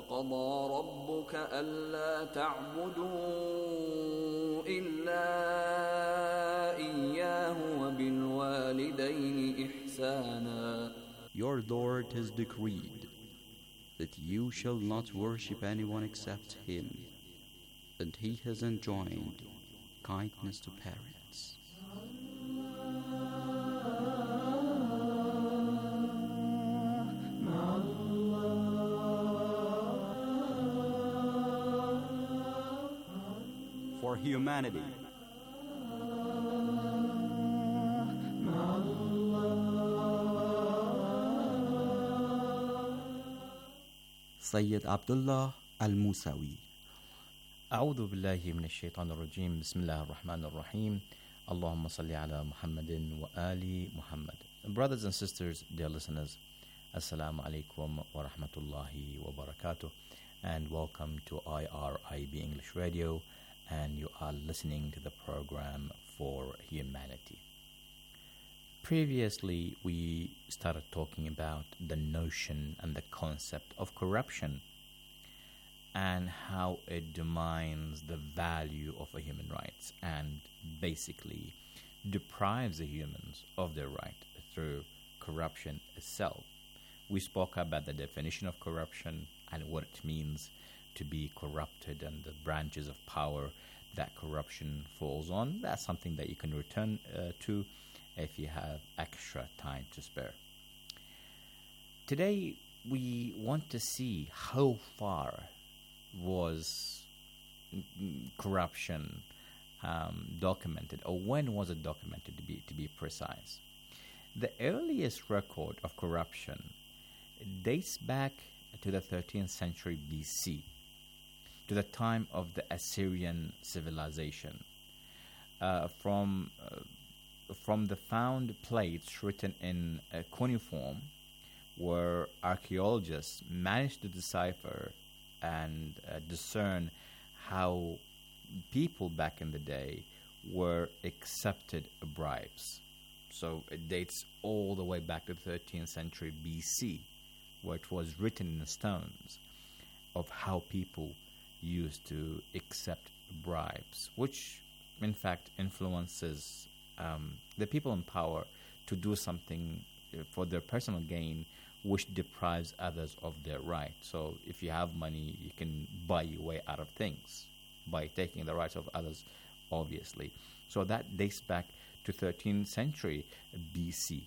وقضى ربك ألا تعبدوا إلا إياه وبالوالدين إحسانا. Your Lord has decreed that you shall not worship anyone except Him, and He has enjoined kindness to parents. For humanity, Sayyid Abdullah Al-Musawi. أعوذ بالله من الشيطان الرجيم بسم الله الرحمن الرحيم اللهم صل على محمد وآل محمد. Brothers and sisters, dear listeners, Assalamu alaikum wa rahmatullahi wa barakatuh, and welcome to IRIB English Radio, and you are listening to the program For Humanity. Previously, we started talking about the notion and the concept of corruption and how it demeans the value of human rights and basically deprives the humans of their right through corruption itself. We spoke about the definition of corruption and what it means to be corrupted and the branches of power that corruption falls on. That's something that you can return to if you have extra time to spare. Today, we want to see how far was corruption documented, or when was it documented, to be precise. The earliest record of corruption dates back to the 13th century BC, to the time of the Assyrian civilization. From the found plates written in cuneiform, where archaeologists managed to decipher and discern how people back in the day were accepted bribes. So it dates all the way back to the 13th century BC, where it was written in stones of how people used to accept bribes, which in fact influences the people in power to do something for their personal gain, which deprives others of their right. So if you have money, you can buy your way out of things by taking the rights of others, obviously. So that dates back to 13th century BC.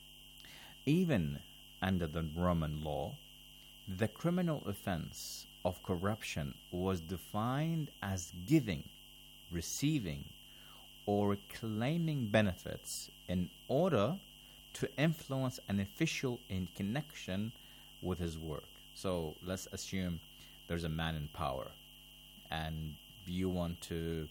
Even under the Roman law, the criminal offense of corruption was defined as giving, receiving, or claiming benefits in order to influence an official in connection with his work. So let's assume there's a man in power and you want to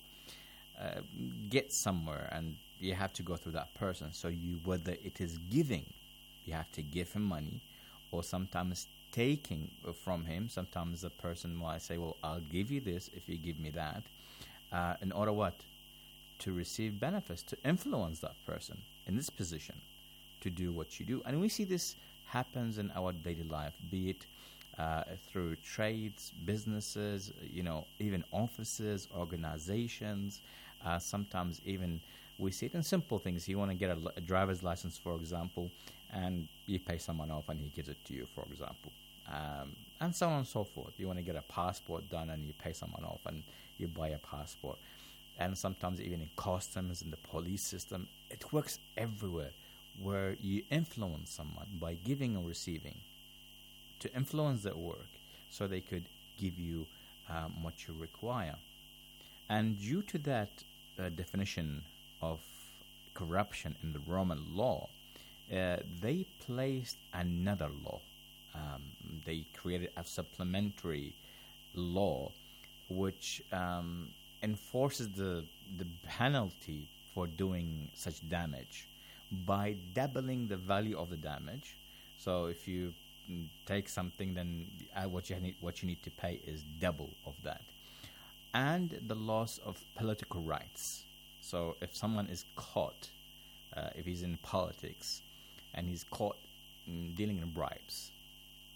get somewhere, and you have to go through that person. So whether it is giving, you have to give him money, or sometimes taking from him. Sometimes the person might say, well, I'll give you this if you give me that, in order what? To receive benefits, to influence that person in this position to do what you do. And we see this happens in our daily life, be it through trades, businesses, even offices, organizations. Sometimes even we see it in simple things. You want to get a driver's license, for example, and you pay someone off and he gives it to you, for example. And so on and so forth. You want to get a passport done and you pay someone off and you buy a passport. And sometimes even in customs, in the police system, it works everywhere, where you influence someone by giving or receiving to influence their work so they could give you what you require. And due to that definition of corruption in the Roman law, they placed another law. They created a supplementary law which enforces the penalty for doing such damage by doubling the value of the damage. So if you take something, then what you need to pay is double of that. And the loss of political rights. So if someone is caught, if he's in politics and he's caught dealing in bribes,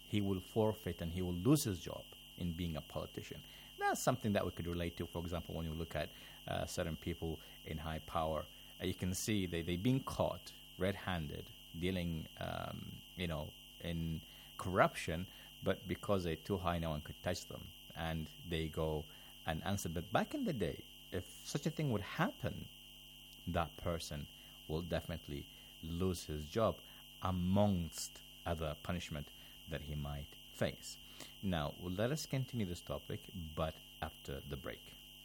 he will forfeit and he will lose his job in being a politician. That's something that we could relate to, for example, when you look at certain people in high power. You can see they being caught red-handed dealing, in corruption, but because they're too high, no one could touch them, and they go and answer. But back in the day, if such a thing would happen, that person will definitely lose his job amongst other punishment that he might face. Now, let us continue this topic, but after the break.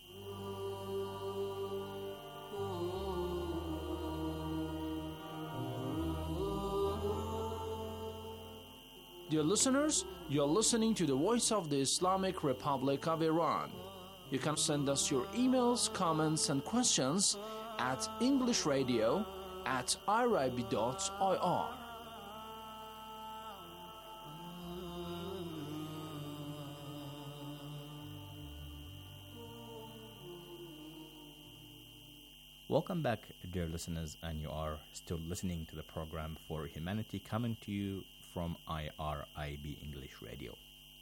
Dear listeners, you're listening to the Voice of the Islamic Republic of Iran. You can send us your emails, comments, and questions at englishradio@irib.ir. Welcome back, dear listeners, and you are still listening to the program For Humanity, coming to you from IRIB English Radio.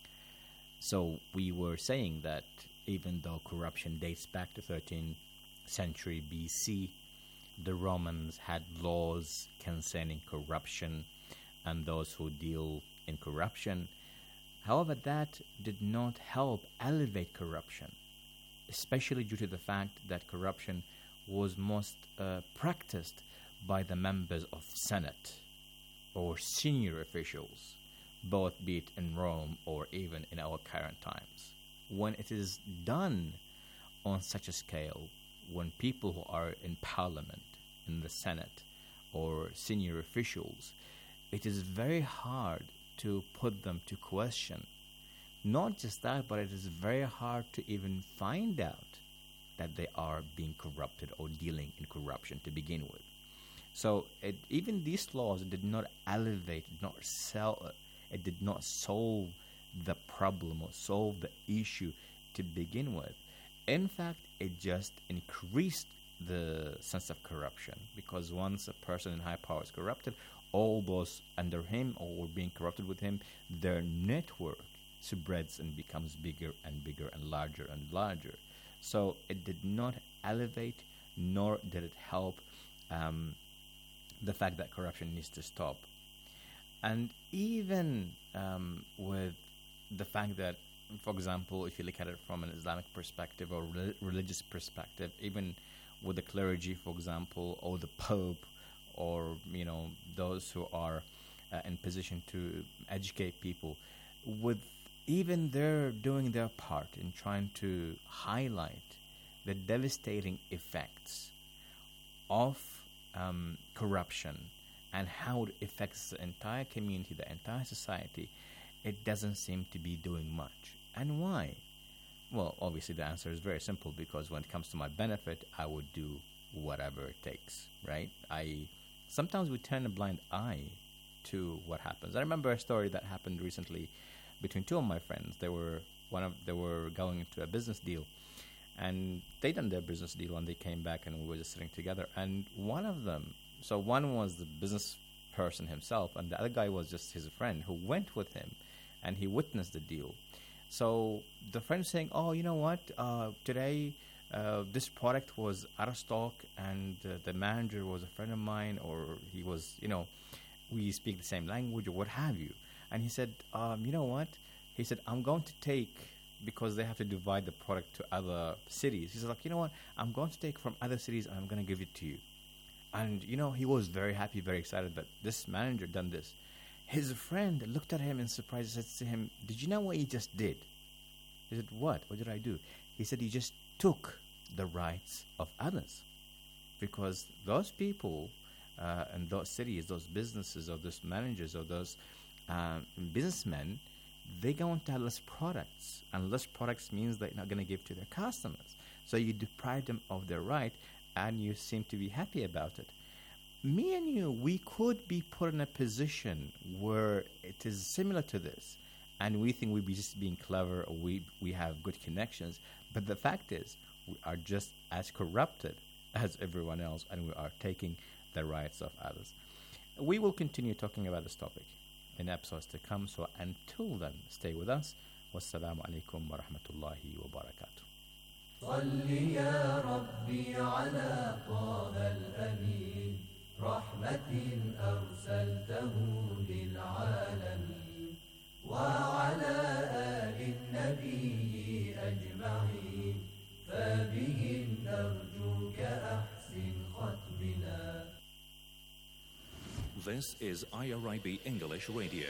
So we were saying that even though corruption dates back to 13th century BC, the Romans had laws concerning corruption and those who deal in corruption. However, that did not help elevate corruption, especially due to the fact that corruption was most practiced by the members of Senate or senior officials, both be it in Rome or even in our current times. When it is done on such a scale, when people who are in parliament, in the Senate, or senior officials, it is very hard to put them to question. Not just that, but it is very hard to even find out that they are being corrupted or dealing in corruption to begin with. So even these laws did not elevate, it did not solve the problem or solve the issue to begin with. In fact, it just increased the sense of corruption, because once a person in high power is corrupted, all those under him or being corrupted with him, their network spreads and becomes bigger and bigger and larger and larger. So it did not elevate, nor did it help the fact that corruption needs to stop. And even with the fact that, for example, if you look at it from an Islamic perspective or religious perspective, even with the clergy, for example, or the Pope, or those who are in position to educate people, with even they're doing their part in trying to highlight the devastating effects of corruption and how it affects the entire community, the entire society, it doesn't seem to be doing much. And why? Well, obviously the answer is very simple, because when it comes to my benefit, I would do whatever it takes, right? Sometimes we turn a blind eye to what happens. I remember a story that happened recently between two of my friends. They were going into a business deal, and they done their business deal, and they came back, and we were just sitting together. And one of them, so one was the business person himself, and the other guy was just his friend who went with him, and he witnessed the deal. So the friend saying, "Oh, you know what? Today, this product was out of stock, and the manager was a friend of mine, or he was, we speak the same language, or what have you." And he said, "You know what?" He said, "I'm going to take," because they have to divide the product to other cities. He said, "You know what? I'm going to take from other cities, and I'm going to give it to you." And he was very happy, very excited that this manager done this. His friend looked at him in surprise and said to him, "Did you know what he just did?" He said, "What? What did I do?" He said, "He just took the rights of others." Because those people in those cities, those businesses, or those managers, or those businessmen, they're going to have less products. And less products means they're not going to give to their customers. So you deprive them of their right, and you seem to be happy about it. Me and you, we could be put in a position where it is similar to this, and we think we'd be just being clever, or we have good connections. But the fact is, we are just as corrupted as everyone else, and we are taking the rights of others. We will continue talking about this topic in episodes to come. So until then, stay with us. Wassalamu alaikum wa rahmatullahi wa barakatuh. صل يا ربي على طه الأمين رحمة أرسلته للعالمين وعلى آل النبي أجمعين فبهم نرجوك أحسن ختمنا. This is IRIB English Radio.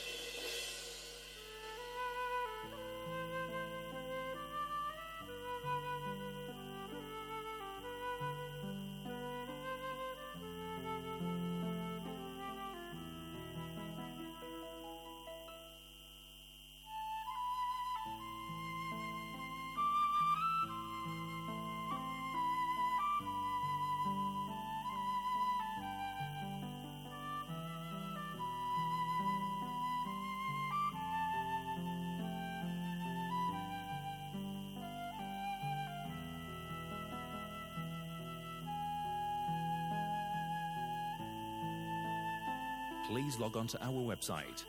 Please log on to our website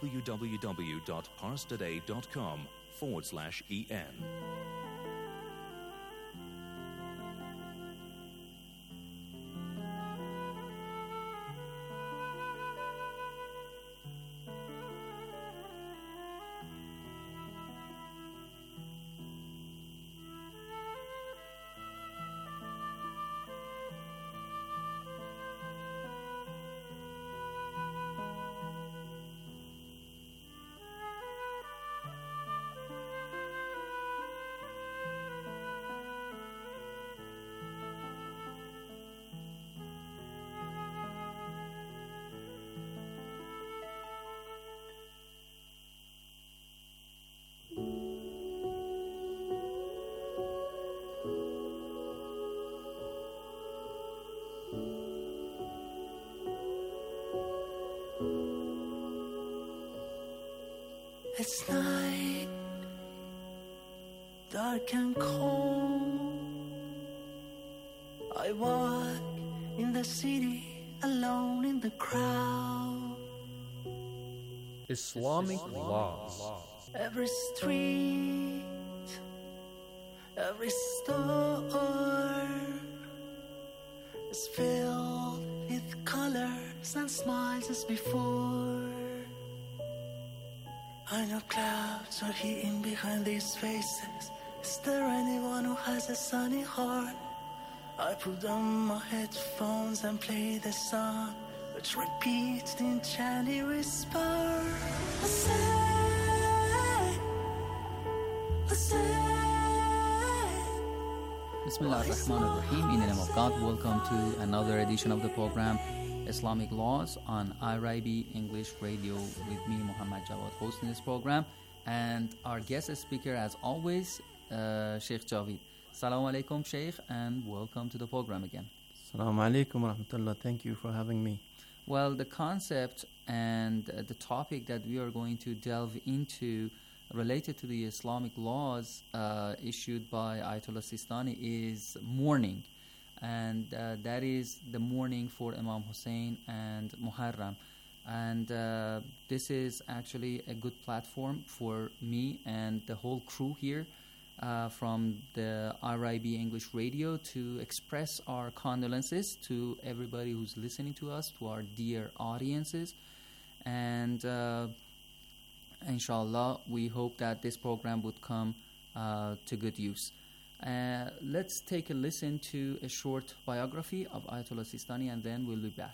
www.parstoday.com/en. It's night, dark and cold. I walk in the city, alone in the crowd. Islamic laws. Every street, every store is filled with colors and smiles as before. I know clouds are hidden behind these faces. Is there anyone who has a sunny heart? I put on my headphones and play the song, which repeats in enchanting whisper. Bismillah ar-Rahman ar-Rahim. In the name of God, welcome to another edition of the program Islamic Laws on IRIB English Radio with me, Muhammad Jawad, hosting this program, and our guest speaker, as always, Sheikh Javid. Assalamu alaikum, Sheikh, and welcome to the program again. Assalamu alaikum wa rahmatullah. Thank you for having me. Well, the concept and the topic that we are going to delve into related to the Islamic laws issued by Ayatollah Sistani is mourning. And that is the mourning for Imam Hussein and Muharram. And this is actually a good platform for me and the whole crew here from the IRIB English Radio to express our condolences to everybody who's listening to us, to our dear audiences. And inshallah, we hope that this program would come to good use. Let's take a listen to a short biography of Ayatollah Sistani, and then we'll be back.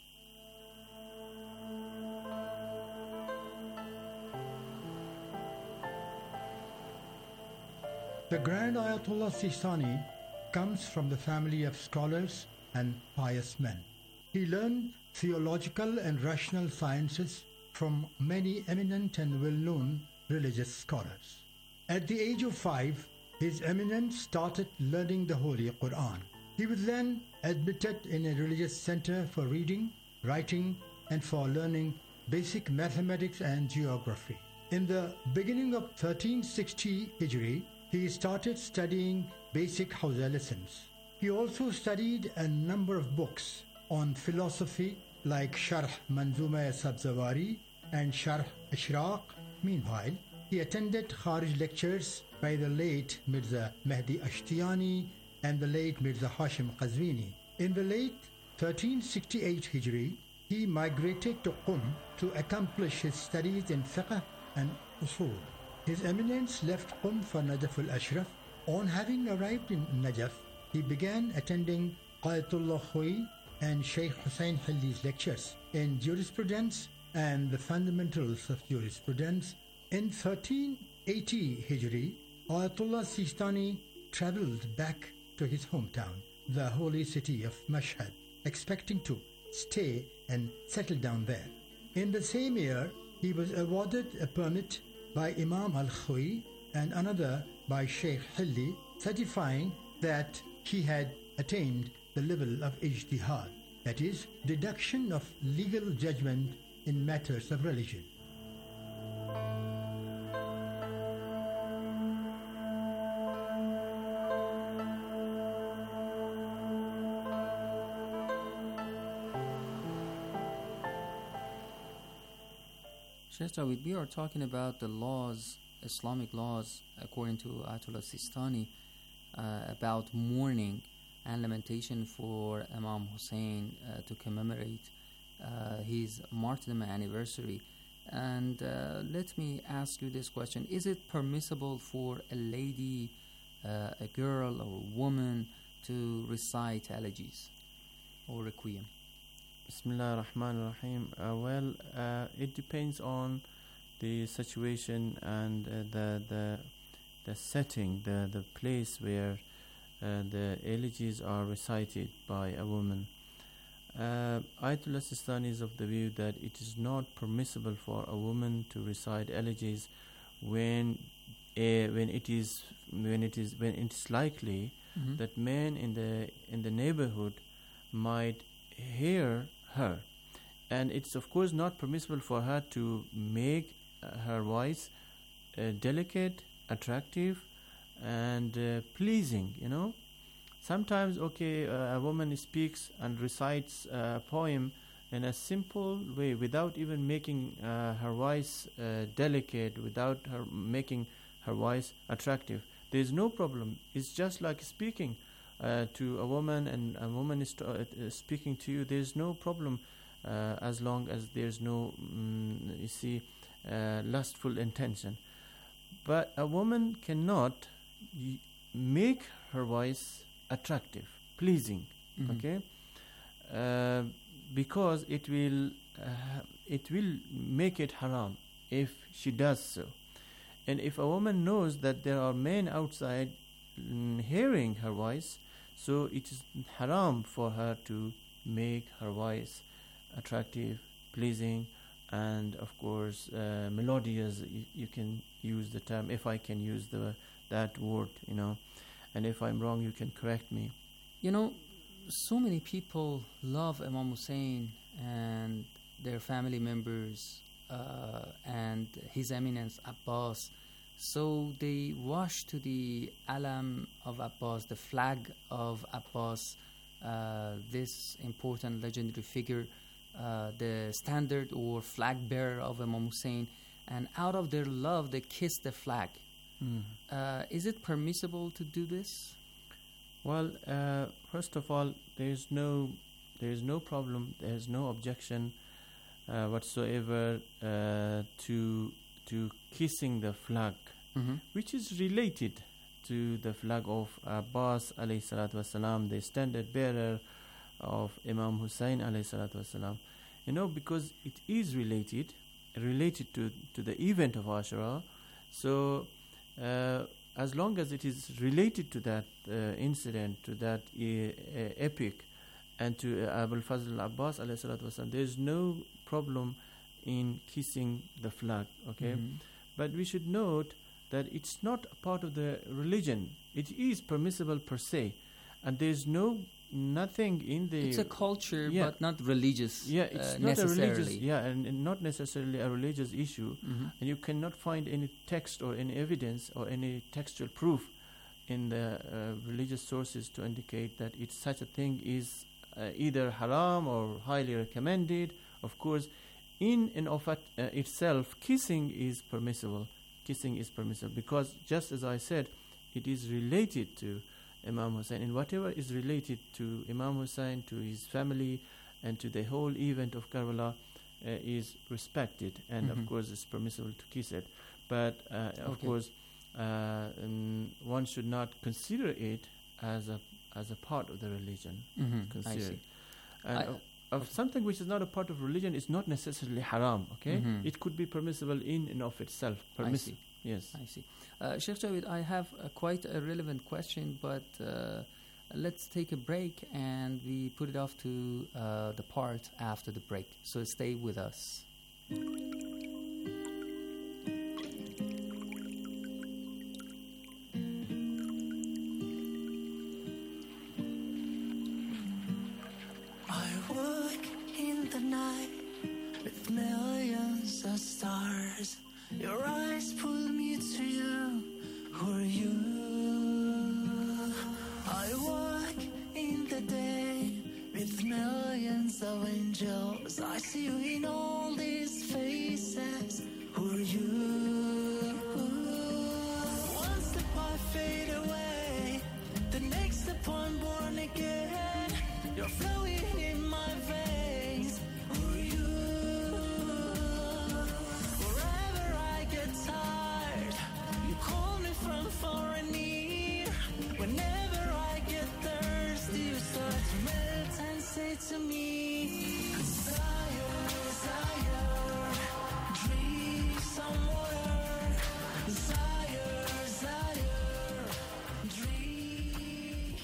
The Grand Ayatollah Sistani comes from the family of scholars and pious men. He learned theological and rational sciences from many eminent and well-known religious scholars. At the age of 5, His Eminence started learning the Holy Quran. He was then admitted in a religious center for reading, writing, and for learning basic mathematics and geography. In the beginning of 1360 Hijri, he started studying basic Hausa lessons. He also studied a number of books on philosophy like Sharh Manzuma Sabzawari and Sharh Ishraq. Meanwhile, he attended Kharij lectures by the late Mirza Mehdi Ashtiyani and the late Mirza Hashim Qazwini. In the late 1368 Hijri, he migrated to Qum to accomplish his studies in fiqh and usul. His Eminence left Qum for Najaf al-Ashraf. On having arrived in Najaf, he began attending Ayatollah Khoi and Sheikh Hussain Hilli's lectures in jurisprudence and the fundamentals of jurisprudence. In 1380 Hijri, Ayatollah Sistani travelled back to his hometown, the holy city of Mashhad, expecting to stay and settle down there. In the same year, he was awarded a permit by Imam al-Khoi and another by Sheikh Hilli, certifying that he had attained the level of ijtihad, that is, deduction of legal judgment in matters of religion. Sheikh Jaweed, we are talking about the laws, Islamic laws, according to Ayatollah Sistani, about mourning and lamentation for Imam Hussein to commemorate his martyrdom anniversary. And let me ask you this question. Is it permissible for a lady, a girl or a woman to recite elegies or requiem? Bismillah ar-Rahman ar-Rahim. It depends on the situation and the setting, the place where the elegies are recited by a woman. Ayatollah Sistani is of the view that it is not permissible for a woman to recite elegies when it is likely that men in the neighborhood might hear her, and it's of course not permissible for her to make her voice delicate, attractive, and pleasing. Sometimes a woman speaks and recites a poem in a simple way without even making her voice delicate, without her making her voice attractive. There is no problem. It's just like speaking to a woman, and a woman is speaking to you. There is no problem as long as there is no lustful intention. But a woman cannot make her voice attractive, pleasing, because it will make it haram if she does so. And if a woman knows that there are men outside hearing her voice, so it is haram for her to make her voice attractive, pleasing, and of course melodious. You can use the term, if I can use that word, and if I'm wrong, you can correct me. So many people love Imam Hussein and their family members and His Eminence Abbas. So they wash to the alam of Abbas, the flag of Abbas, this important legendary figure, the standard or flag bearer of Imam Hussein, and out of their love they kiss the flag. Is it permissible to do this? Well, first of all, there is no problem. There is no objection whatsoever to kissing the flag, which is related to the flag of Abbas alayhi salatu wasalam, the standard bearer of Imam Hussein alayhi salatu wasalam. Because it is related to the event of Ashura. So as long as it is related to that incident, to that epic, and to Abul Fazl Abbas alayhi salatu wasalam, there is no problem in kissing the flag. But we should note that it's not a part of the religion. It is permissible per se, and there is nothing in the... It's a culture, but not religious. It's not a religious, and not necessarily a religious issue. And you cannot find any text or any evidence or any textual proof in the religious sources to indicate that such a thing is either haram or highly recommended. Of course, in and of itself, kissing is permissible. Kissing is permissible because, just as I said, it is related to Imam Hussein, and whatever is related to Imam Hussein, to his family, and to the whole event of Karbala is respected, and of course it's permissible to kiss it. But of course, one should not consider it as a part of the religion. I see. And of something which is not a part of religion is not necessarily haram. Okay, it could be permissible in and of itself. I see. Yes. I see. Sheikh Javed, I have quite a relevant question, but let's take a break and we put it off to the part after the break. So stay with us. I walk in the night with millions of stars. Your eyes pull me to you. Who are you? I walk in the day with millions of angels. I see you in all these faces. Who are you? One step I fade away, the next step I'm born again. You're flowing in my veins. Who are you? Wherever I get tired, you call me from far and near. Whenever I get thirsty, you start to melt and say to me, Desire, desire, drink some water. Desire, desire, drink.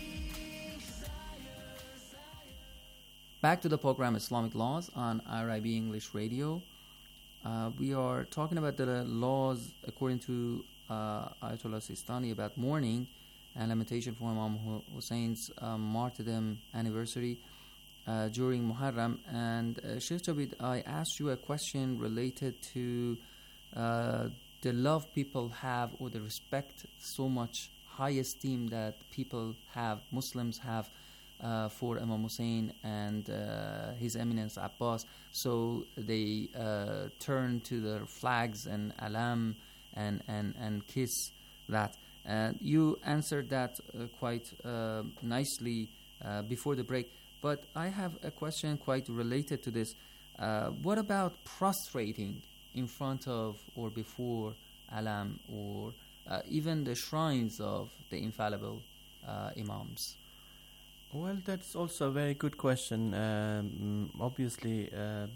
Back to the program Islamic Laws on IRIB English Radio. We are talking about the laws according to Ayatollah Sistani about mourning and lamentation for Imam Hussein's martyrdom anniversary during Muharram. And Sheikh Javed, I asked you a question related to the love people have, or the respect, so much high esteem that people have, Muslims have, for Imam Hussein and His Eminence Abbas. So they turn to their flags and alam and kiss that. You answered that quite nicely before the break. But I have a question quite related to this. What about prostrating in front of or before alam, or even the shrines of the infallible imams? Well, that's also a very good question. Obviously,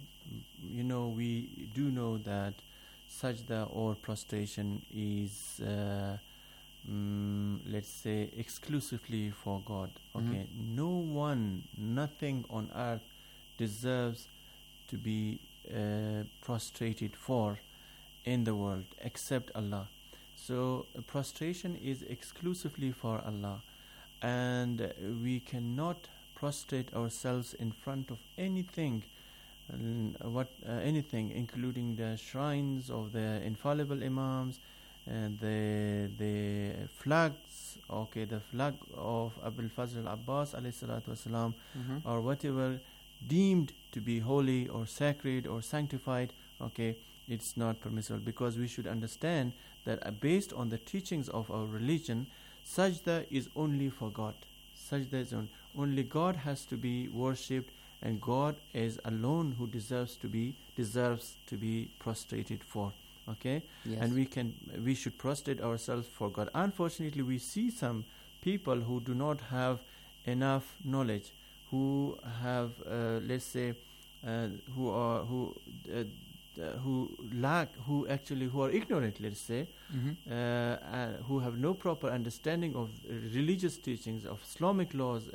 we do know that sajda or prostration is, let's say, exclusively for God. Okay, no one, nothing on earth deserves to be prostrated for in the world except Allah. So prostration is exclusively for Allah. And we cannot prostrate ourselves in front of anything, anything, including the shrines of the infallible imams, and the flags, the flag of Abul Fazl al-Abbas alayhi salatu wasalam, or whatever deemed to be holy or sacred or sanctified. It's not permissible, because we should understand that based on the teachings of our religion, sajda is only for God. Sajda is only God has to be worshipped, and God is alone who deserves to be prostrated for. Okay, yes. And we should prostrate ourselves for God. Unfortunately, we see some people who do not have enough knowledge, who have let's say who are ignorant, let's say, who have no proper understanding of religious teachings, of Islamic laws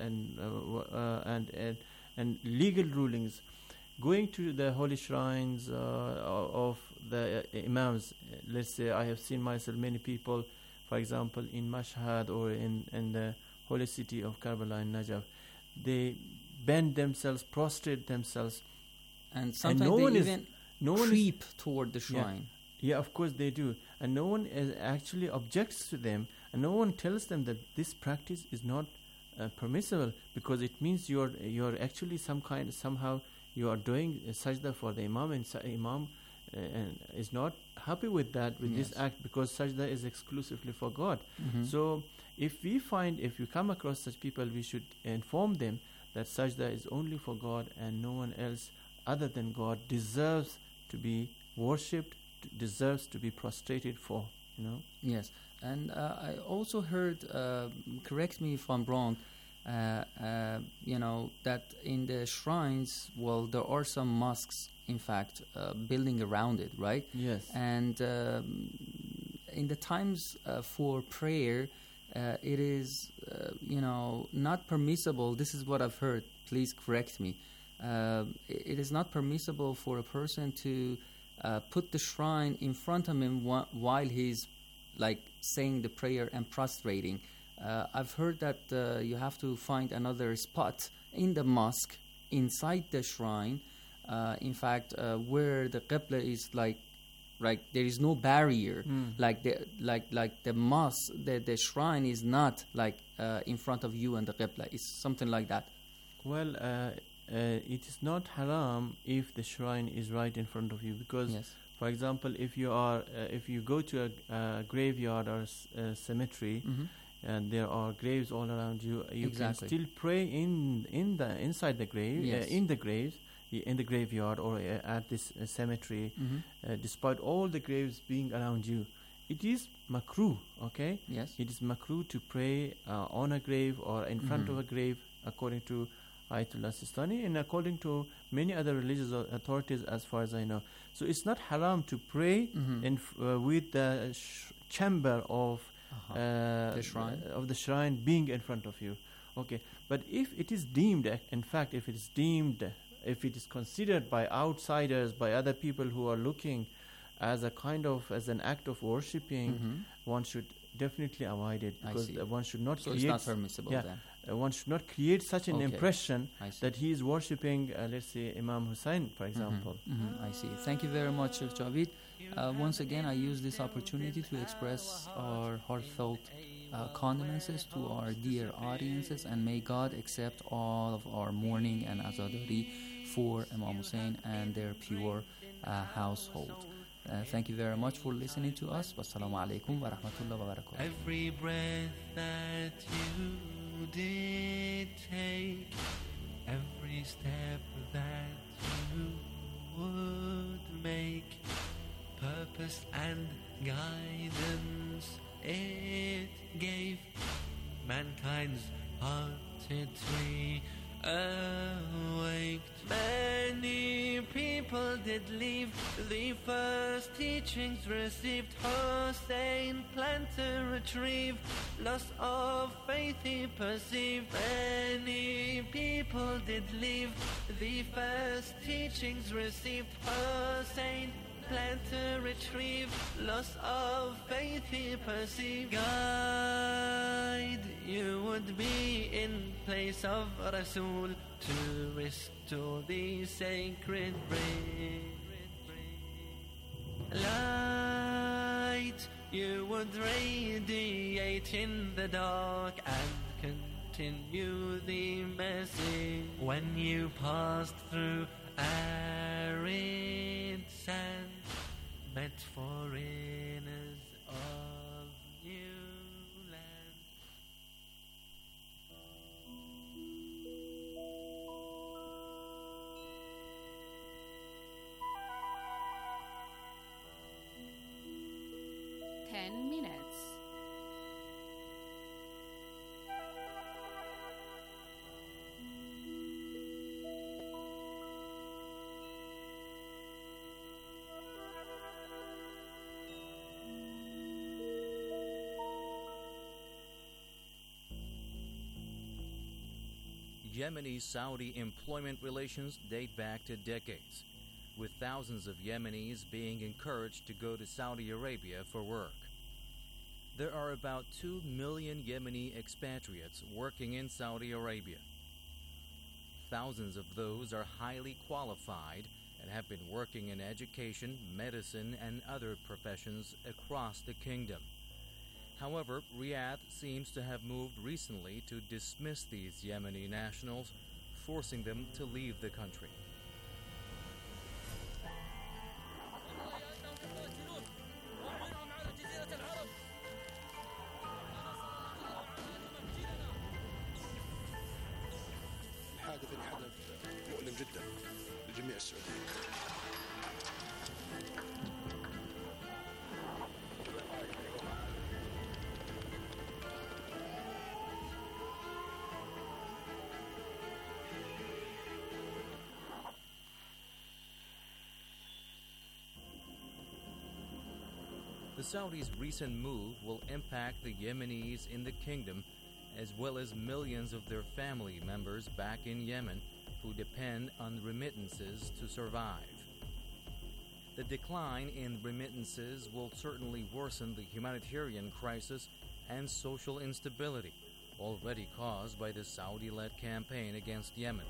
and legal rulings, going to the holy shrines of the imams. Let's say I have seen myself many people, for example, in Mashhad or in the holy city of Karbala in Najaf, they bend themselves, prostrate themselves, and sometimes they creep toward the shrine. Yeah, of course they do, and no one actually objects to them, and no one tells them that this practice is not permissible, because it means you're actually somehow you are doing sajda for the imam, and imam and is not happy with that, with this act, because sajda is exclusively for God. So if you come across such people, we should inform them that sajda is only for God, and no one else other than God deserves to be worshipped, deserves to be prostrated for. Yes, and I also heard, correct me if I'm wrong, that in the shrines, well, there are some mosques, in fact, building around it, right? Yes. And in the times for prayer, it is, not permissible. This is what I've heard. Please correct me. It is not permissible for a person to put the shrine in front of him while he's like saying the prayer and prostrating. I've heard that you have to find another spot in the mosque inside the shrine. In fact, where the qibla is like there is no barrier. Like the mosque, the shrine is not like in front of you and the qibla. It's something like that. Well, it is not haram if the shrine is right in front of you, because, for example, if you go to a graveyard or a cemetery, and there are graves all around you, you can still pray inside the grave, in the graves, in the graveyard or at this cemetery, despite all the graves being around you. It is makruh, okay? Yes. It is makruh to pray on a grave or in front of a grave, according to Ayatollah Sistani and according to many other religious authorities, as far as I know. So it's not haram to pray with the chamber of the shrine being in front of you. Okay, but if it is deemed, in fact, if it is considered by outsiders, by other people who are looking as an act of worshipping, one should definitely avoid it, because one should not create. So it's not permissible then. One should not create such an impression that he is worshipping, let's say, Imam Hussein, for example. I see. Thank you very much, Sheikh Javid. Once again, I use this opportunity to express our heartfelt condolences to our dear audiences, and may God accept all of our mourning and azadari for Imam Hussein and their pure household. Thank you very much for listening to us. Wassalamu alaikum wa rahmatullahi wa barakatuh. Every breath that you did take, every step that you would make, purpose and guidance it gave mankind's hearted tree awaked. Many people did leave the first teachings received. Hussein planned to retrieve loss of faith he perceived. Many people did leave the first teachings received. Hussein planned to retrieve loss of faith he perceived. Guide you would be in place of Rasul to restore the sacred breed. Light you would radiate in the dark and continue the message. When you passed through arid sand, met foreigners of new land. Minutes. Yemeni-Saudi employment relations date back to decades, with thousands of Yemenis being encouraged to go to Saudi Arabia for work. There are about 2 million Yemeni expatriates working in Saudi Arabia. Thousands of those are highly qualified and have been working in education, medicine, and other professions across the kingdom. However, Riyadh seems to have moved recently to dismiss these Yemeni nationals, forcing them to leave the country. جميع السعوديين. The Saudis' recent move will impact the Yemenis in the kingdom, as well as millions of their family members back in Yemen who depend on remittances to survive. The decline in remittances will certainly worsen the humanitarian crisis and social instability already caused by the Saudi-led campaign against Yemen.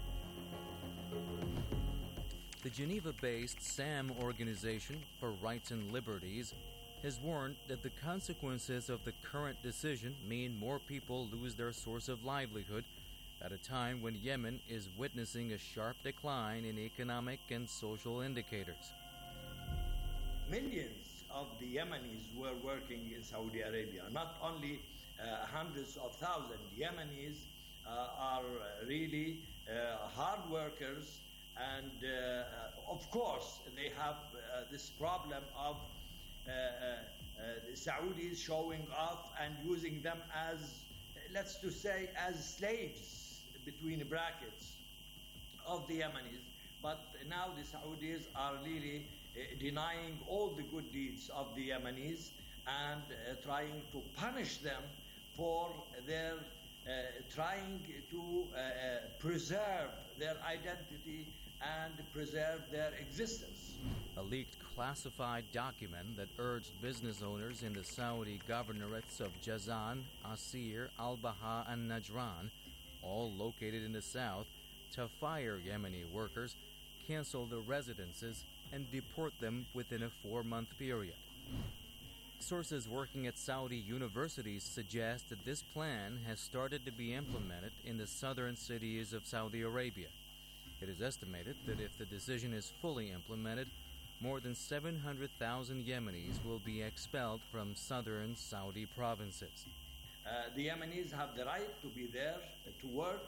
The Geneva-based SAM Organization for Rights and Liberties has warned that the consequences of the current decision mean more people lose their source of livelihood at a time when Yemen is witnessing a sharp decline in economic and social indicators. Millions of the Yemenis were working in Saudi Arabia. Not only hundreds of thousands. Yemenis are really hard workers, and of course they have this problem of the Saudis showing off and using them as, let's to say, as slaves between brackets of the Yemenis. But now the Saudis are really denying all the good deeds of the Yemenis and trying to punish them for their trying to preserve their identity and preserve their existence. A leaked classified document that urged business owners in the Saudi governorates of Jazan, Asir, Al-Baha, and Najran, all located in the south, to fire Yemeni workers, cancel their residences, and deport them within a 4-month period. Sources working at Saudi universities suggest that this plan has started to be implemented in the southern cities of Saudi Arabia. It is estimated that if the decision is fully implemented, more than 700,000 Yemenis will be expelled from southern Saudi provinces. The Yemenis have the right to be there to work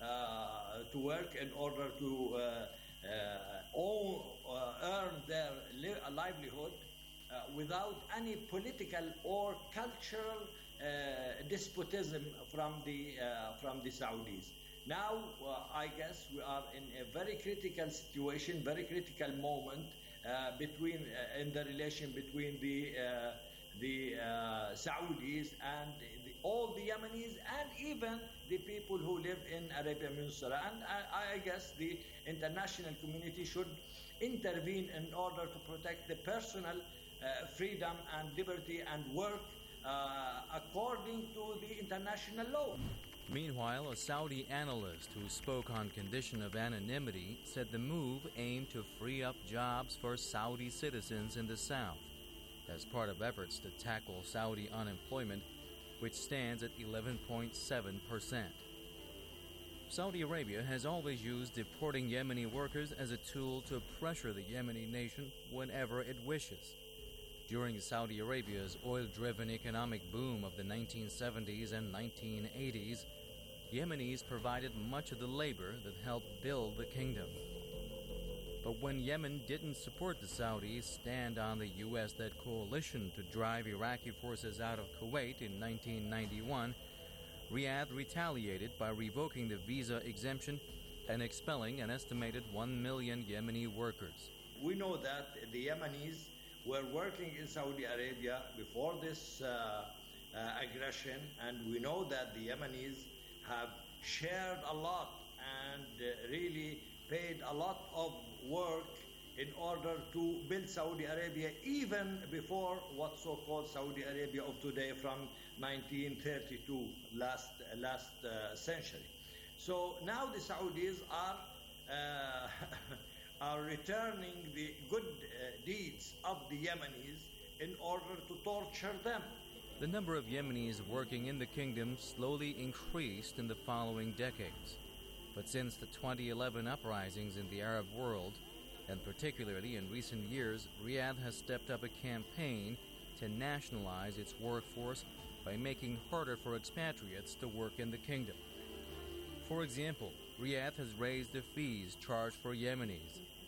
in order to earn their livelihood without any political or cultural despotism from the Saudis. Now, I guess we are in a very critical situation, very critical moment in the relation between the Saudis and all the Yemenis and even the people who live in Arabia Peninsula. And I guess the international community should intervene in order to protect the personal freedom and liberty and work according to the international law. Meanwhile, a Saudi analyst who spoke on condition of anonymity said the move aimed to free up jobs for Saudi citizens in the south as part of efforts to tackle Saudi unemployment, which stands at 11.7%. Saudi Arabia has always used deporting Yemeni workers as a tool to pressure the Yemeni nation whenever it wishes. During Saudi Arabia's oil-driven economic boom of the 1970s and 1980s, Yemenis provided much of the labor that helped build the kingdom. But when Yemen didn't support the Saudis' stand on the U.S.-led coalition to drive Iraqi forces out of Kuwait in 1991, Riyadh retaliated by revoking the visa exemption and expelling an estimated 1 million Yemeni workers. We know that the Yemenis were working in Saudi Arabia before this aggression, and we know that the Yemenis have shared a lot and really paid a lot of work in order to build Saudi Arabia even before what so-called Saudi Arabia of today from 1932, last century. So now the Saudis are returning the good deeds of the Yemenis in order to torture them. The number of Yemenis working in the kingdom slowly increased in the following decades. But since the 2011 uprisings in the Arab world, and particularly in recent years, Riyadh has stepped up a campaign to nationalize its workforce by making harder for expatriates to work in the kingdom. For example, Riyadh has raised the fees charged for Yemenis,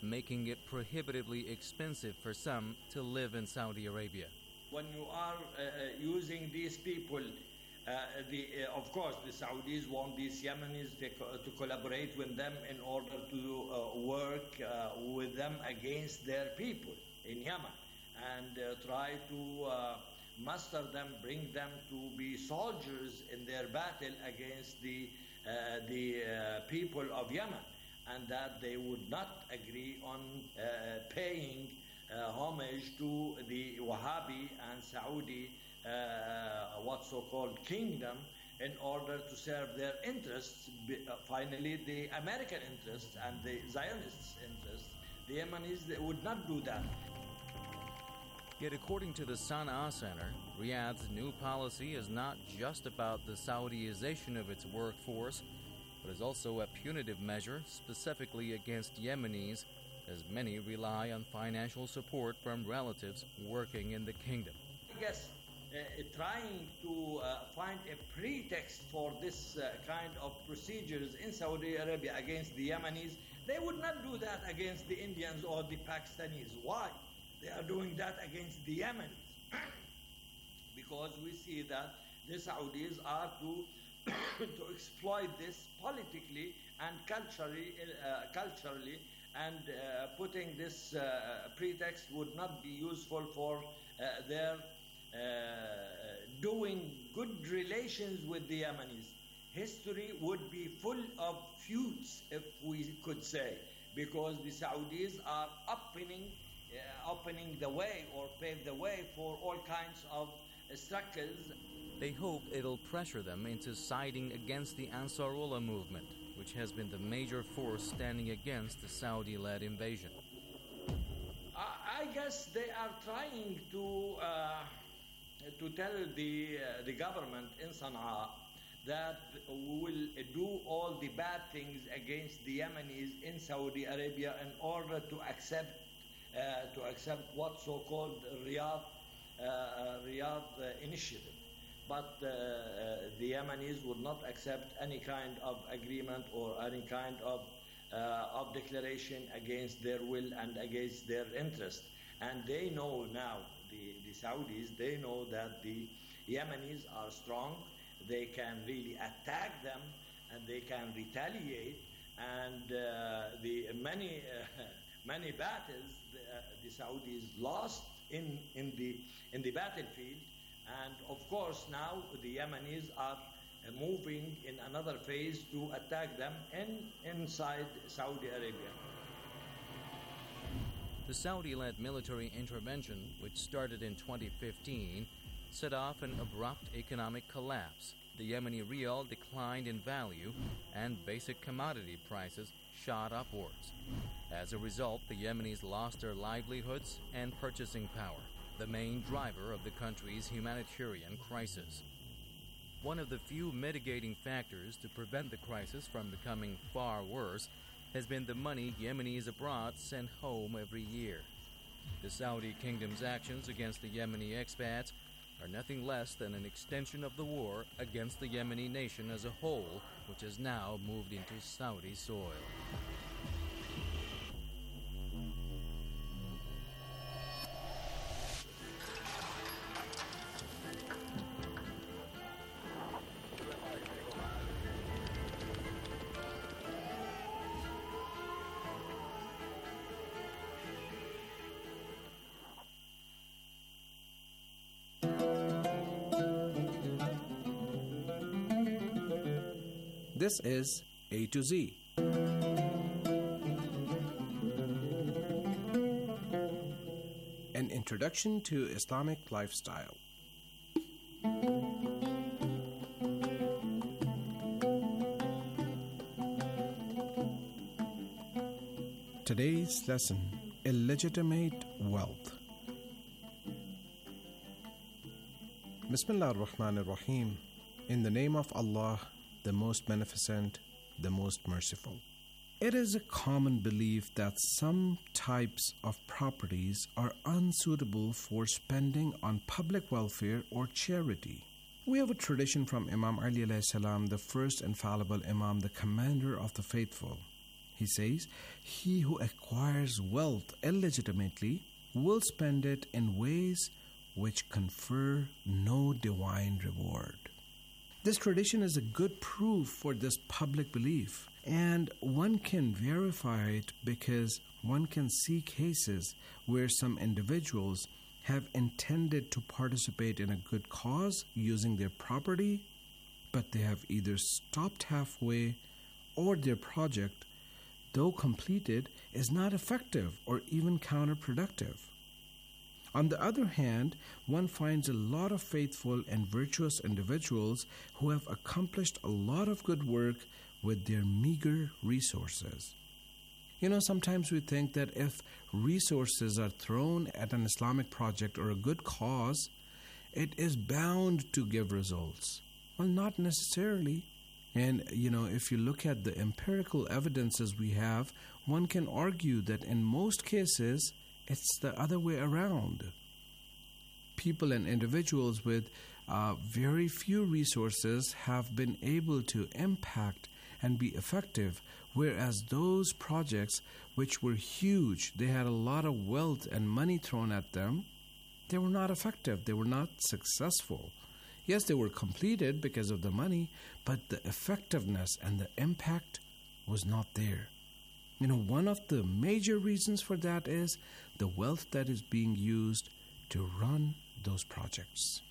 making it prohibitively expensive for some to live in Saudi Arabia. When you are using these people, of course, the Saudis want these Yemenis to collaborate with them in order to work with them against their people in Yemen and try to muster them, bring them to be soldiers in their battle against the people of Yemen, and that they would not agree on paying homage to the Wahhabi and Saudi what's so-called kingdom in order to serve their interests, finally the American interests and the Zionists' interests. The Yemenis, they would not do that. Yet according to the Sana'a Center, Riyadh's new policy is not just about the Saudiization of its workforce, but is also a punitive measure specifically against Yemenis, as many rely on financial support from relatives working in the kingdom. Yes, trying to find a pretext for this kind of procedures in Saudi Arabia against the Yemenis, they would not do that against the Indians or the Pakistanis. Why? They are doing that against the Yemenis. Because we see that the Saudis are to exploit this politically and culturally, and putting this pretext would not be useful for their doing good relations with the Yemenis. History would be full of feuds, if we could say, because the Saudis are opening the way or pave the way for all kinds of struggles. They hope it'll pressure them into siding against the Ansarullah movement, which has been the major force standing against the Saudi-led invasion. I guess they are trying to tell the government in Sana'a that we will do all the bad things against the Yemenis in Saudi Arabia in order to accept what so-called Riyadh initiative. But the Yemenis would not accept any kind of agreement or any kind of declaration against their will and against their interest. And they know now, the Saudis, they know that the Yemenis are strong, they can really attack them, and they can retaliate, and the many battles the Saudis lost in the battlefield, and of course now the Yemenis are moving in another phase to attack them inside Saudi Arabia. The Saudi-led military intervention, which started in 2015, set off an abrupt economic collapse. The Yemeni rial declined in value, and basic commodity prices shot upwards. As a result, the Yemenis lost their livelihoods and purchasing power, the main driver of the country's humanitarian crisis. One of the few mitigating factors to prevent the crisis from becoming far worse has been the money Yemenis abroad send home every year. The Saudi kingdom's actions against the Yemeni expats are nothing less than an extension of the war against the Yemeni nation as a whole, which has now moved into Saudi soil. This is A to Z. An introduction to Islamic lifestyle. Today's lesson: illegitimate wealth. Bismillah ar-Rahman ar-Rahim. In the name of Allah, the most beneficent, the most merciful. It is a common belief that some types of properties are unsuitable for spending on public welfare or charity. We have a tradition from Imam Ali alayhi salam, the first infallible Imam, the commander of the faithful. He says, he who acquires wealth illegitimately will spend it in ways which confer no divine reward. This tradition is a good proof for this public belief, and one can verify it because one can see cases where some individuals have intended to participate in a good cause using their property, but they have either stopped halfway or their project, though completed, is not effective or even counterproductive. On the other hand, one finds a lot of faithful and virtuous individuals who have accomplished a lot of good work with their meager resources. Sometimes we think that if resources are thrown at an Islamic project or a good cause, it is bound to give results. Well, not necessarily. And, if you look at the empirical evidences we have, one can argue that in most cases, it's the other way around. People and individuals with very few resources have been able to impact and be effective, whereas those projects which were huge, they had a lot of wealth and money thrown at them, they were not effective, they were not successful. Yes, they were completed because of the money, but the effectiveness and the impact was not there. One of the major reasons for that is the wealth that is being used to run those projects.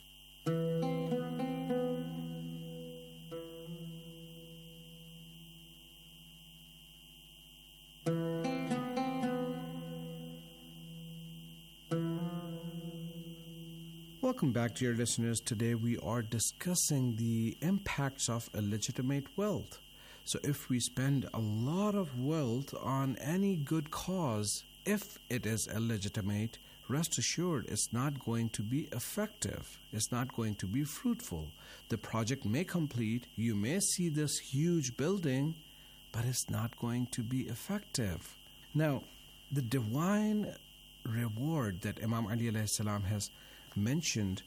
Welcome back, dear listeners. Today we are discussing the impacts of illegitimate wealth. So if we spend a lot of wealth on any good cause, if it is illegitimate, rest assured it's not going to be effective. It's not going to be fruitful. The project may complete. You may see this huge building, but it's not going to be effective. Now, the divine reward that Imam Ali alayhi salam has mentioned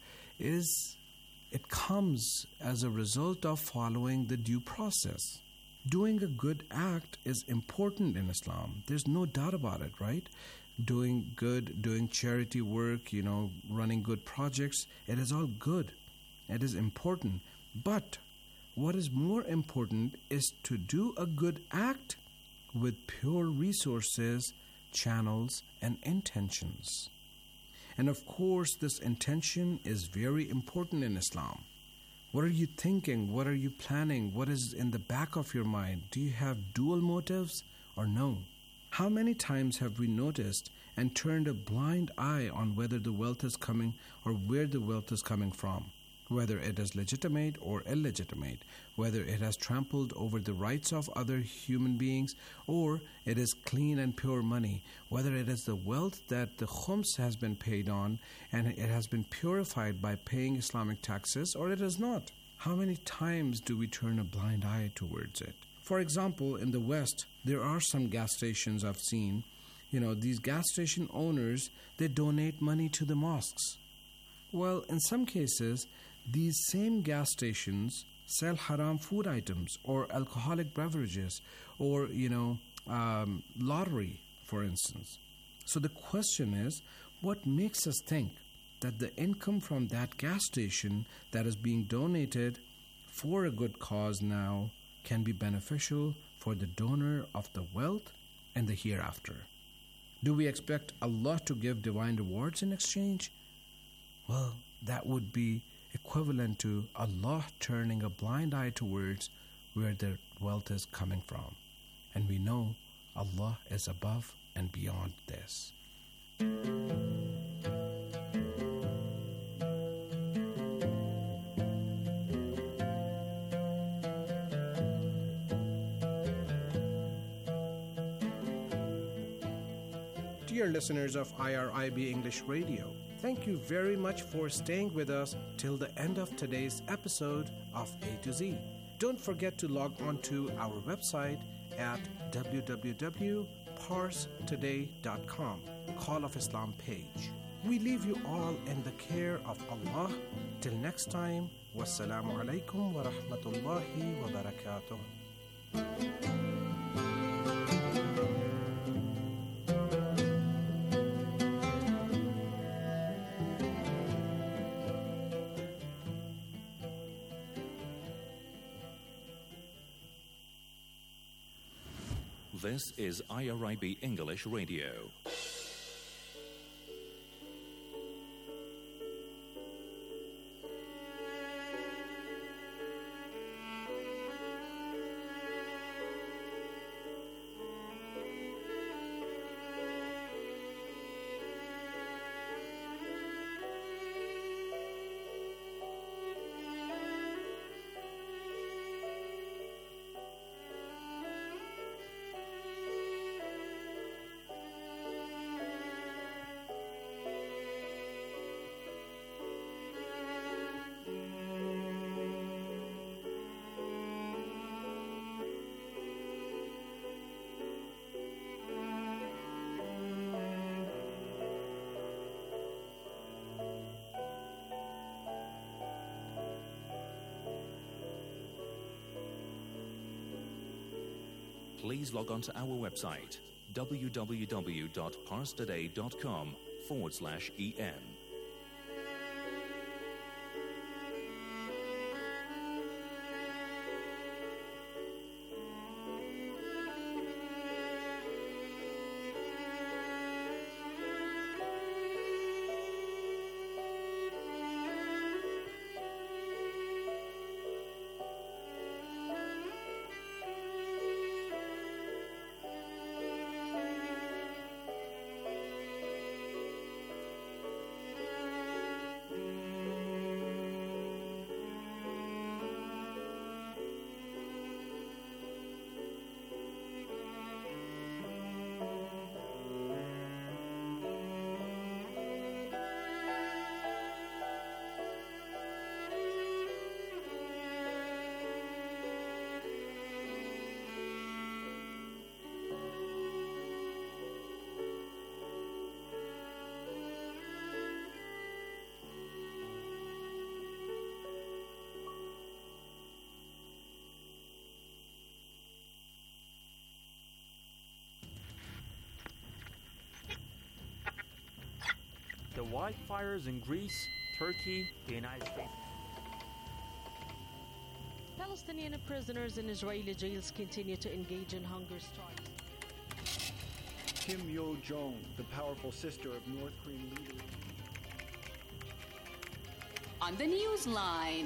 it comes as a result of following the due process. Doing a good act is important in Islam. There's no doubt about it, right? Doing good, doing charity work, running good projects, it is all good. It is important. But what is more important is to do a good act with pure resources, channels, and intentions. And of course, this intention is very important in Islam. What are you thinking? What are you planning? What is in the back of your mind? Do you have dual motives or no? How many times have we noticed and turned a blind eye on whether the wealth is coming or where the wealth is coming from? Whether it is legitimate or illegitimate, whether it has trampled over the rights of other human beings or it is clean and pure money, whether it is the wealth that the khums has been paid on and it has been purified by paying Islamic taxes or it is not. How many times do we turn a blind eye towards it? For example, in the West, there are some gas stations I've seen. These gas station owners, they donate money to the mosques. Well, in some cases, these same gas stations sell haram food items or alcoholic beverages or, lottery, for instance. So the question is, what makes us think that the income from that gas station that is being donated for a good cause now can be beneficial for the donor of the wealth and the hereafter? Do we expect Allah to give divine rewards in exchange? Well, that would be equivalent to Allah turning a blind eye towards where the wealth is coming from. And we know Allah is above and beyond this. Dear listeners of IRIB English Radio, thank you very much for staying with us till the end of today's episode of A to Z. Don't forget to log on to our website at www.parstoday.com, Call of Islam page. We leave you all in the care of Allah. Till next time, wassalamu alaikum wa rahmatullahi wa barakatuh. This is IRIB English Radio. Please log on to our website, www.parstoday.com/en. The wildfires in Greece, Turkey, the United States. Palestinian prisoners in Israeli jails continue to engage in hunger strikes. Kim Yo-jong, the powerful sister of North Korean leader. On the Newsline.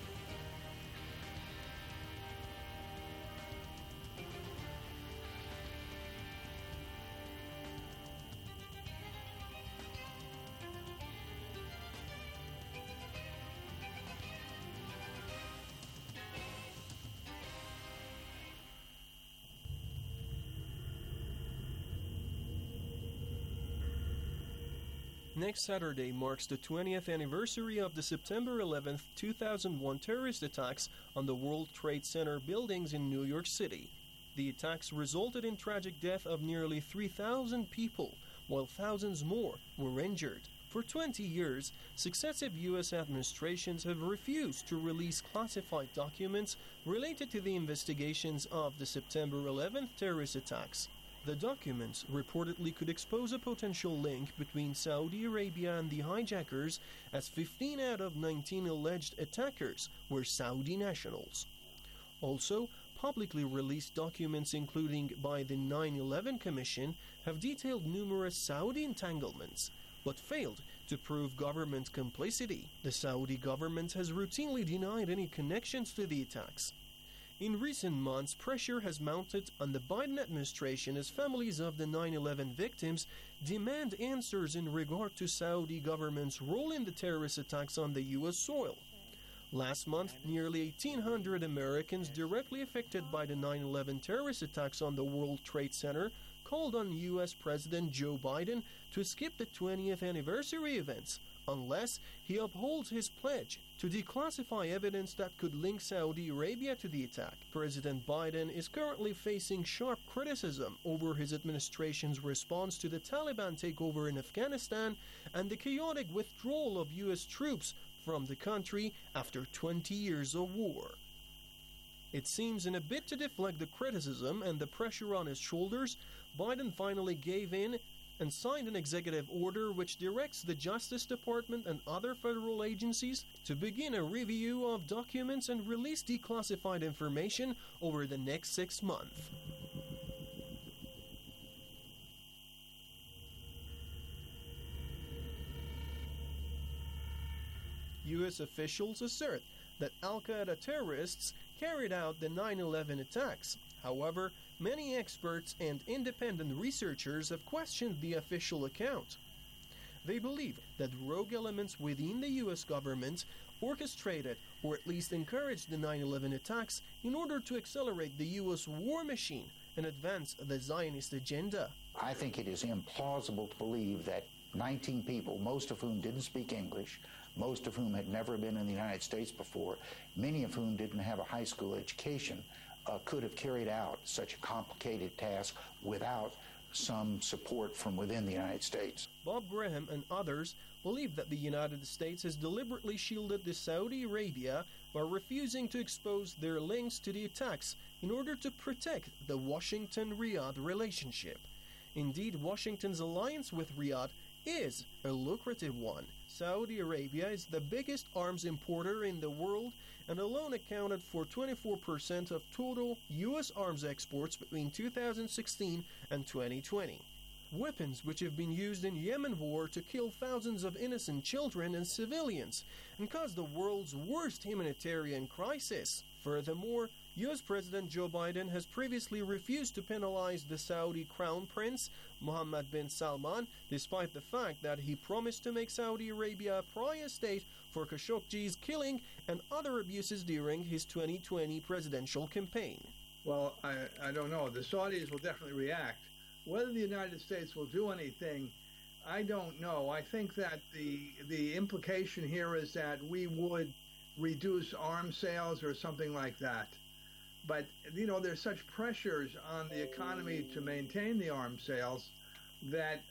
Next Saturday marks the 20th anniversary of the September 11, 2001 terrorist attacks on the World Trade Center buildings in New York City. The attacks resulted in tragic death of nearly 3,000 people, while thousands more were injured. For 20 years, successive U.S. administrations have refused to release classified documents related to the investigations of the September 11th terrorist attacks. The documents reportedly could expose a potential link between Saudi Arabia and the hijackers, as 15 out of 19 alleged attackers were Saudi nationals. Also, publicly released documents, including by the 9/11 Commission, have detailed numerous Saudi entanglements, but failed to prove government complicity. The Saudi government has routinely denied any connections to the attacks. In recent months, pressure has mounted on the Biden administration as families of the 9/11 victims demand answers in regard to Saudi government's role in the terrorist attacks on the U.S. soil. Last month, nearly 1,800 Americans directly affected by the 9/11 terrorist attacks on the World Trade Center called on U.S. President Joe Biden to skip the 20th anniversary events unless he upholds his pledge to declassify evidence that could link Saudi Arabia to the attack. President Biden is currently facing sharp criticism over his administration's response to the Taliban takeover in Afghanistan and the chaotic withdrawal of U.S. troops from the country after 20 years of war. It seems in a bid to deflect the criticism and the pressure on his shoulders, Biden finally gave in and signed an executive order which directs the Justice Department and other federal agencies to begin a review of documents and release declassified information over the next 6 months. U.S. officials assert that Al-Qaeda terrorists carried out the 9/11 attacks. However, many experts and independent researchers have questioned the official account. They believe that rogue elements within the U.S. government orchestrated or at least encouraged the 9/11 attacks in order to accelerate the U.S. war machine and advance the Zionist agenda. I think it is implausible to believe that 19 people, most of whom didn't speak English, most of whom had never been in the United States before, many of whom didn't have a high school education, could have carried out such a complicated task without some support from within the United States. Bob Graham and others believe that the United States has deliberately shielded the Saudi Arabia by refusing to expose their links to the attacks in order to protect the Washington-Riyadh relationship. Indeed, Washington's alliance with Riyadh is a lucrative one. Saudi Arabia is the biggest arms importer in the world and alone accounted for 24% of total U.S. arms exports between 2016 and 2020. Weapons which have been used in Yemen war to kill thousands of innocent children and civilians and cause the world's worst humanitarian crisis. Furthermore, U.S. President Joe Biden has previously refused to penalize the Saudi Crown Prince, Mohammed bin Salman, despite the fact that he promised to make Saudi Arabia a pariah state for Khashoggi's killing and other abuses during his 2020 presidential campaign. Well, I don't know. The Saudis will definitely react. Whether the United States will do anything, I don't know. I think that the implication here is that we would reduce arms sales or something like that. But, you know, there's such pressures on the economy to maintain the arms sales that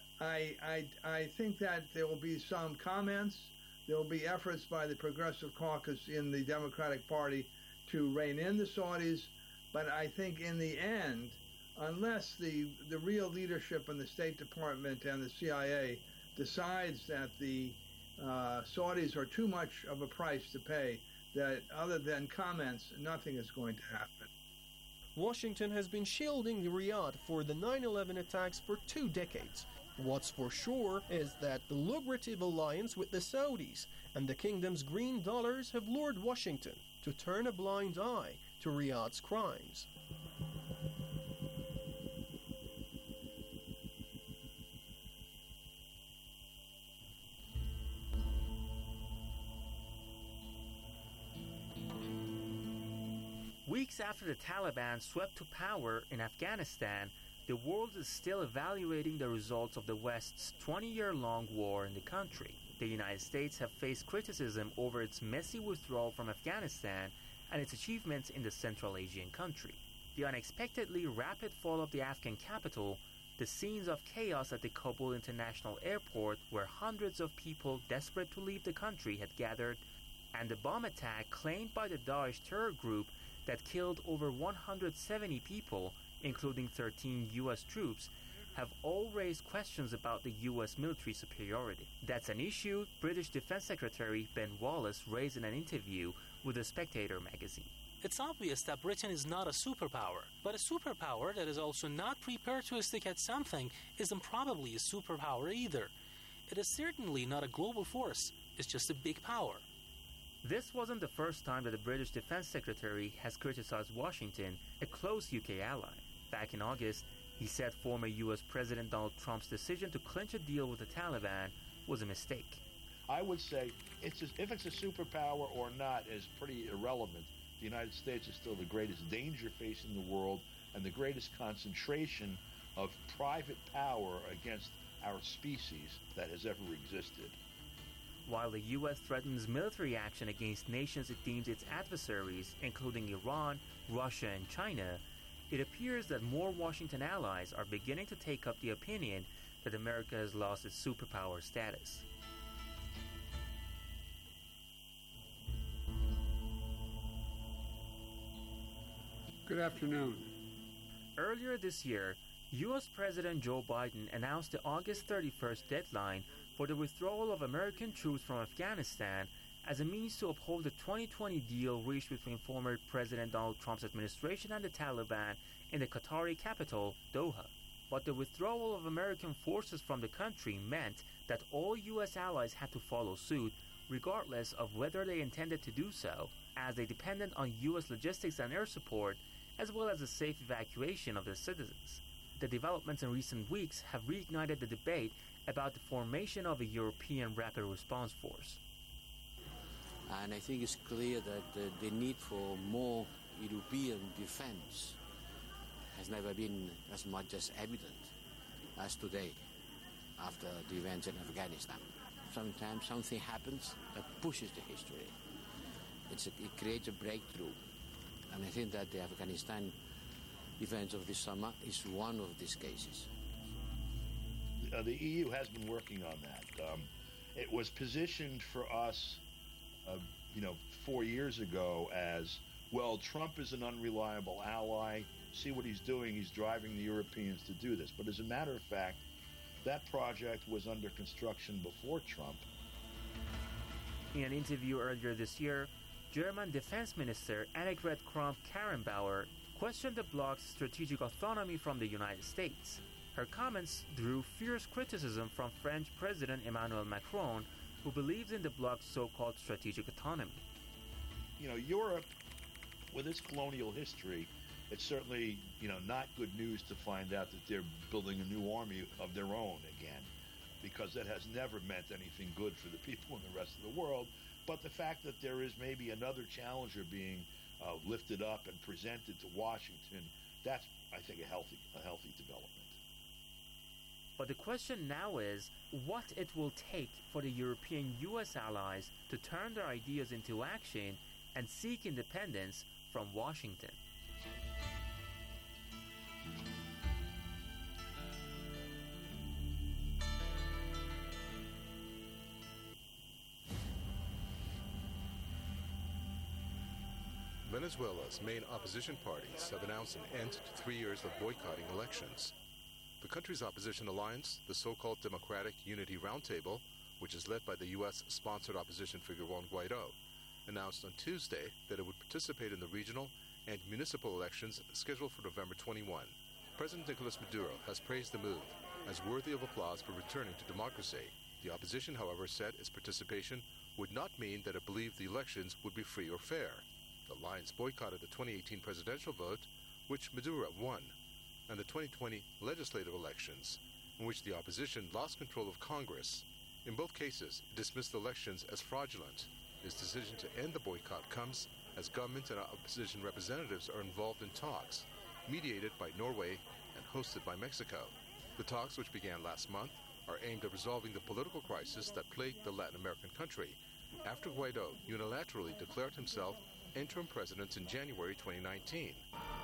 I think that there will be some comments. There will be efforts by the Progressive Caucus in the Democratic Party to rein in the Saudis. But I think in the end, unless the real leadership in the State Department and the CIA decides that the Saudis are too much of a price to pay, that other than comments, nothing is going to happen. Washington has been shielding Riyadh for the 9/11 attacks for 2 decades. What's for sure is that the lucrative alliance with the Saudis and the kingdom's green dollars have lured Washington to turn a blind eye to Riyadh's crimes. Weeks after the Taliban swept to power in Afghanistan, the world is still evaluating the results of the West's 20-year-long war in the country. The United States have faced criticism over its messy withdrawal from Afghanistan and its achievements in the Central Asian country. The unexpectedly rapid fall of the Afghan capital, the scenes of chaos at the Kabul International Airport where hundreds of people desperate to leave the country had gathered, and the bomb attack claimed by the Daesh terror group that killed over 170 people, including 13 U.S. troops, have all raised questions about the U.S. military superiority. That's an issue British Defense Secretary Ben Wallace raised in an interview with The Spectator magazine. It's obvious that Britain is not a superpower, but a superpower that is also not prepared to stick at something isn't probably a superpower either. It is certainly not a global force, it's just a big power. This wasn't the first time that the British Defense Secretary has criticized Washington, a close UK ally. Back in August, he said former US President Donald Trump's decision to clinch a deal with the Taliban was a mistake. I would say if it's a superpower or not is pretty irrelevant. The United States is still the greatest danger facing the world and the greatest concentration of private power against our species that has ever existed. While the U.S. threatens military action against nations it deems its adversaries, including Iran, Russia, and China, it appears that more Washington allies are beginning to take up the opinion that America has lost its superpower status. Good afternoon. Earlier this year, U.S. President Joe Biden announced the August 31st deadline for the withdrawal of American troops from Afghanistan as a means to uphold the 2020 deal reached between former President Donald Trump's administration and the Taliban in the Qatari capital, Doha. But the withdrawal of American forces from the country meant that all U.S. allies had to follow suit, regardless of whether they intended to do so, as they depended on U.S. logistics and air support, as well as the safe evacuation of their citizens. The developments in recent weeks have reignited the debate about the formation of a European Rapid Response Force. And I think it's clear that the need for more European defense has never been as much as evident as today after the events in Afghanistan. Sometimes something happens that pushes the history. It creates a breakthrough. And I think that the Afghanistan events of this summer is one of these cases. The EU has been working on that. It was positioned for us, 4 years ago as, well, Trump is an unreliable ally. See what he's doing. He's driving the Europeans to do this. But as a matter of fact, that project was under construction before Trump. In an interview earlier this year, German Defense Minister Annegret Kramp-Karrenbauer questioned the bloc's strategic autonomy from the United States. Her comments drew fierce criticism from French President Emmanuel Macron, who believes in the bloc's so-called strategic autonomy. Europe, with its colonial history, it's certainly, not good news to find out that they're building a new army of their own again, because that has never meant anything good for the people in the rest of the world. But the fact that there is maybe another challenger being lifted up and presented to Washington, that's, I think, a healthy development. But the question now is what it will take for the European U.S. allies to turn their ideas into action and seek independence from Washington. Venezuela's main opposition parties have announced an end to 3 years of boycotting elections. The country's opposition alliance, the so-called Democratic Unity Roundtable, which is led by the U.S.-sponsored opposition figure Juan Guaido, announced on Tuesday that it would participate in the regional and municipal elections scheduled for November 21. President Nicolas Maduro has praised the move as worthy of applause for returning to democracy. The opposition, however, said its participation would not mean that it believed the elections would be free or fair. The alliance boycotted the 2018 presidential vote, which Maduro won, and the 2020 legislative elections, in which the opposition lost control of Congress. In both cases, it dismissed the elections as fraudulent. Its decision to end the boycott comes as government and opposition representatives are involved in talks, mediated by Norway and hosted by Mexico. The talks, which began last month, are aimed at resolving the political crisis that plagued the Latin American country after Guaido unilaterally declared himself interim president in January 2019.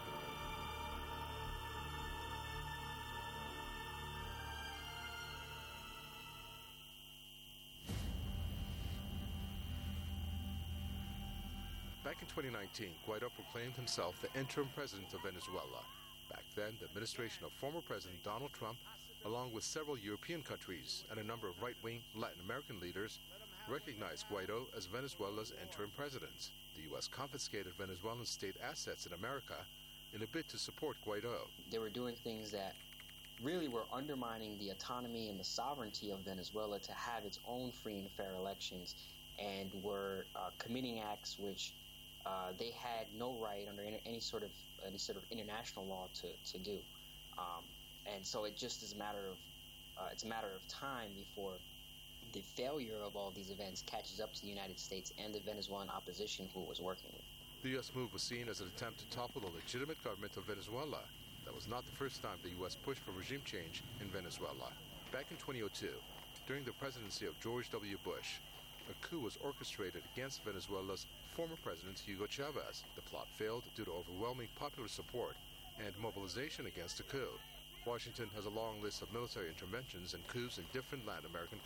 Back in 2019, Guaido proclaimed himself the interim president of Venezuela. Back then, the administration of former President Donald Trump, along with several European countries and a number of right-wing Latin American leaders, recognized Guaido as Venezuela's interim president. The U.S. confiscated Venezuelan state assets in America in a bid to support Guaido. They were doing things that really were undermining the autonomy and the sovereignty of Venezuela to have its own free and fair elections, and were committing acts which they had no right under any sort of international law to do. And so it just is a matter of time before the failure of all these events catches up to the United States and the Venezuelan opposition who it was working with. The U.S. move was seen as an attempt to topple the legitimate government of Venezuela. That was not the first time the U.S. pushed for regime change in Venezuela. Back in 2002, during the presidency of George W. Bush, a coup was orchestrated against Venezuela's former president Hugo Chavez. The plot failed due to overwhelming popular support and mobilization against the coup. Washington has a long list of military interventions and coups in different Latin American